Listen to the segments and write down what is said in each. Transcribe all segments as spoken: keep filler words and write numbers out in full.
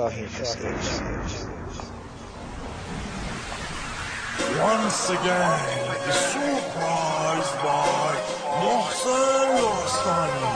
Shahin stage. Once again, surprised by Mohsen Rostani.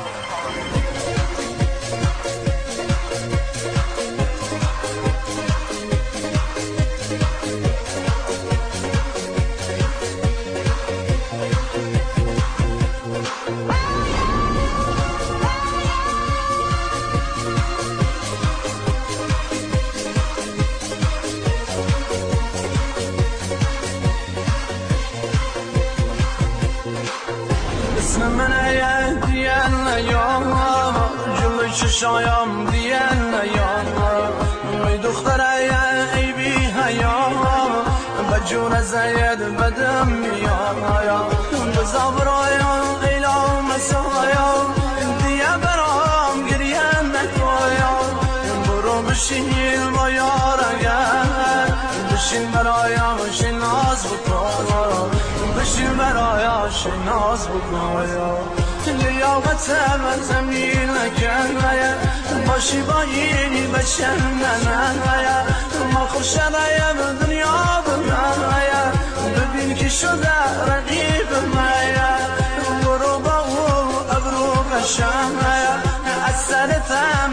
من دیان نیام جلوی چشایم دیان نیام ای دختره ای بی حیام به جون زید بدم میام بزا برایم ایلا مسایم دیگه برام گریه نکایم برو بشین با یار اگر بشین برایم بشین ناز بکن بشین برایم بشین ناز بکن لیاقت من زمین نکنه باشی با اینی بچن ننه ما خوشنایم دنیا بمنه ببین که شده رقیب مایه برو با او ابرو قشنه از سرتم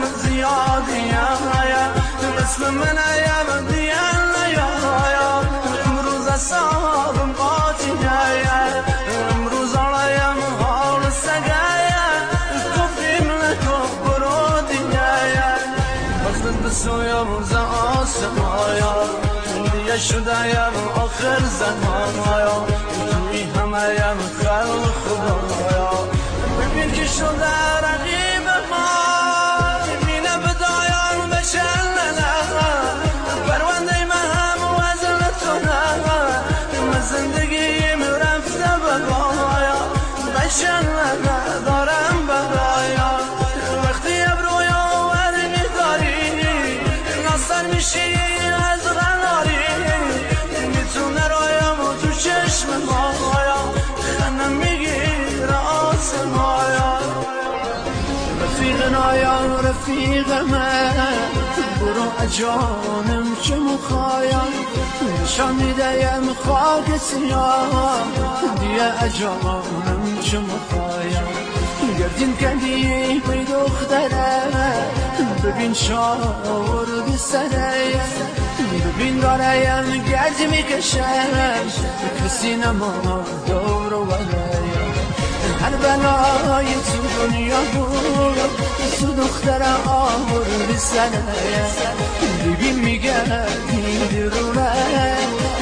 زیادیه مثل منه دیان نیایم امروز اصابم قاطیه امروز آرایم حال سگه کفیم نکن برو دیگه وقت بسویم روز آسمایا دیگه شدهیم آخر زمانایا توی همهیم خلق خدایا ببین که شده رقیب ما ببینه بدایم بشن پرونده من هم وزن تو نه من زندگیم رفته بگایا بشن ندارم بگایا وقتی ابرویا ور میداری ناصر میشی از غناری میتونه رایم و تو چشم مایا خنم میگیره آسمایا رفیق نایا رفیق من برو اجانم چه مخوایم نشان میدهیم خاک سیاه دیگه اجانم چه مخوایم گردین کندی بی دختره ببین شاور بی سره ببین داریم گرد میکشم کسی نما دور و برایم هر بلای تو دنیا بود تو دختر آور بی سره ببین میگردی درونه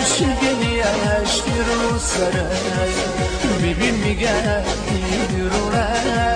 شگلیش رو سره ببین میگردی درونه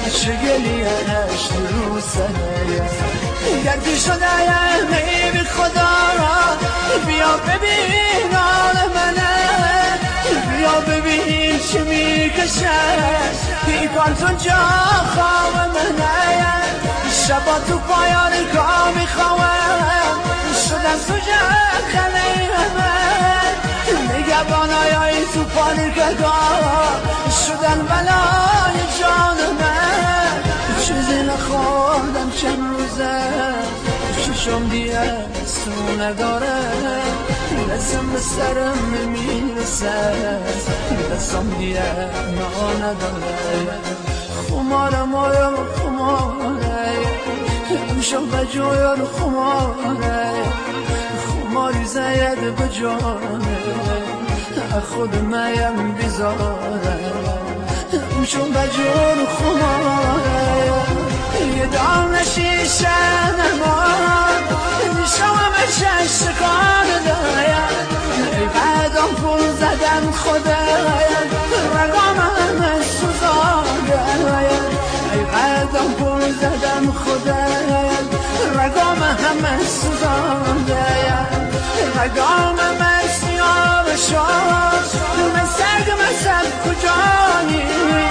شگلیش رو سره گردی شده ای بی خدا بیا ببین حال منه بیا ببین چی میکشه این کارتون جا خواب منه شبا تو پایان کار میخواهم شدم تو جخله همه نگبانای تو پانیکگاه شدن بلای جان من چیزی نخوردم چند روزه ششم دیگه سو نداره دستم به سرم میرسه دستم دیگه نا نداره خماره مایم خماره امشب بجایم خماره خماری زید بجانه خود مایم بیزاره امشب بجایم خماره یه دام نشیشه نمان نشوم ششکان دایم ای قدم پول زدن خدایم رقام همه سوزاندایم ای قدم پول زدن خدایم رقام همه سوزاندایم رقام همه سیاه شد من سرگ مسل کجایی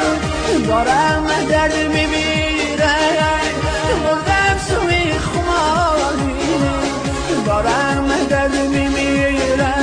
دارم درد میبیره مردم سوی خماری دارم درد میمیره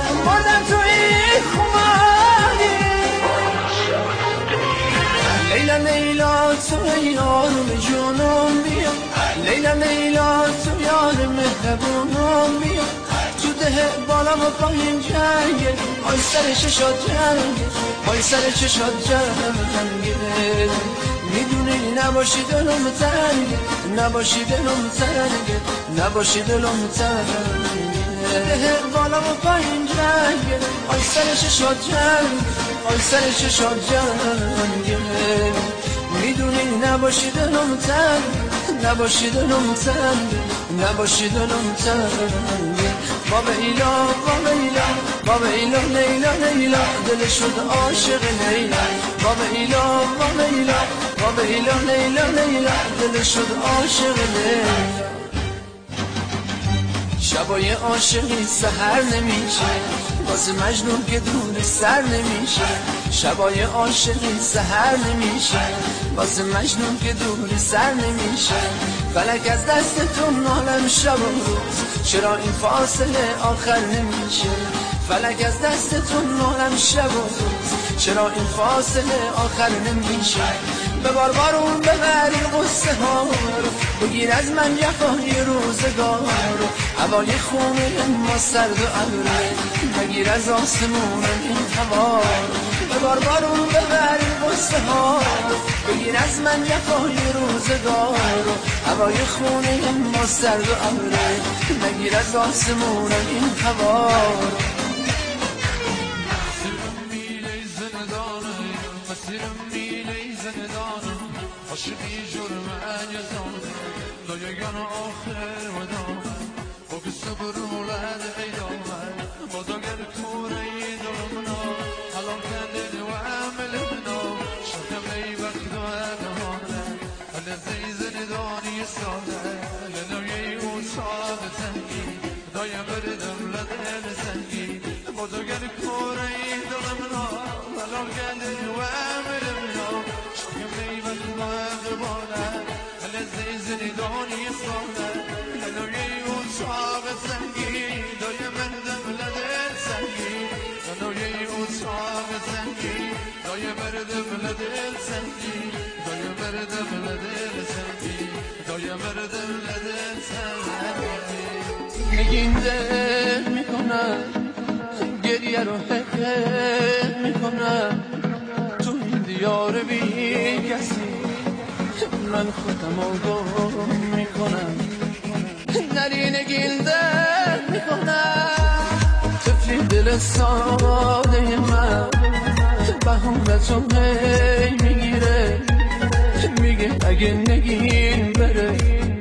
مردم توی خماری لیلا لیلا تو یارم جونم بیا لیلا لیلا تو یار مهربونم بیا تو ده بالا و پایین جنگه آی سر چشات جنگه آی سر چشات جنگه میدونی نباشی دلم تنگه نباشی دلم تنگه نباشی دلم تنگه ده بالا و پایین جنگه آی سر چشات جنگه آی سر چشات جنگه میدونی نباشی دلم تنگه نباشی دلم تنگه نباشی دلم تنگه بابا ایلا بابا ایلا بابا ایلا لیلا لیلا دل شد عاشق لیلا بابا ایلا بابا ایلا بابا ایلا لیلا لیلا دل شد عاشق لیلا شبای عاشقی سحر نمیشه واسه مجنون که دور سر نمیشه شبای عاشقی سحر نمیشه واسه مجنون که دور سر نمیشه فلک از دستتون نالم شب و روز چرا این فاصله آخر نمیشه فلک از دستتون نالم شب و روز چرا این فاصله آخر نمیشه به بار بارون ببری قصه ها رو بگیر از من جفای روزگار رو هوای خونه ما سرد و ابره بگیر از آسمون این هوا رو به بار بارون ببری قصه ها رو بگیر از من جفای روزگار رو هوای خونه ما سرد و ابره بگیر از آسمون این هوا رو عاشقی جرمن یزان دایگان آخر ودان با که صبر مولد ایدامن با داگر کوره دلمنا حلام کندن و عمل منا شکم ای وقت و ادهانه حل زیزن دانی ساده لنوی او ساده تنگی دایم بردم لدن سنگی با داگر کوره دلمنا حلام کندن و عمل منا شکم ای وقت و ادهانه حل زیزن دانی ساده لنوی او ساده تنگی دایم بردم لدن سنگی لنوی او ساده تنگی دایم بردم لدن سنگی دایم بردم لدن سنگی دایم بردم لدن سنگی نگین دل میکنم گریه رو حقیق میکنم تو این دیار بی کسی من خودم رو گم میکنم نری نگین دل میکنم طفلی دل ساده من بهونتون هی میگیره میگه اگه نگین بره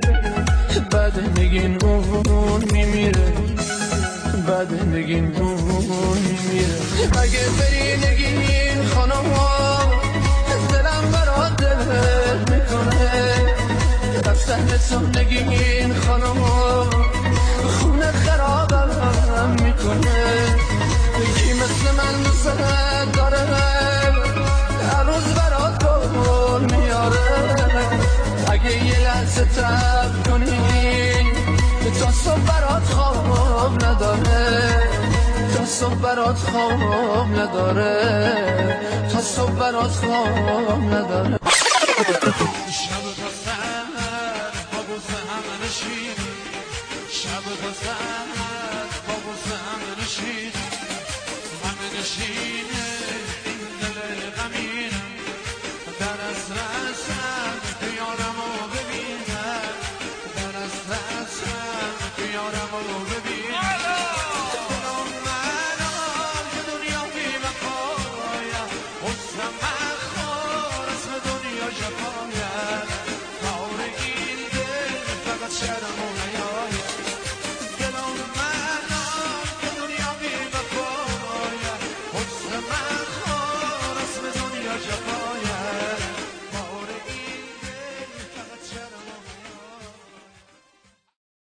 بعد نگین اون میمیره بعد نگین اون میمیره اگه بری نگین خانم ها دلم برات دل میکنه از سهل تو نگین خانم ها خونه خرابم میکنه یکی مثل من دوست داره هر روز برات گل میاره اگه یه لحظه تب کنی تا صبح برات خواب نداره تا صبح برات خواب نداره تا صبح برات خواب نداره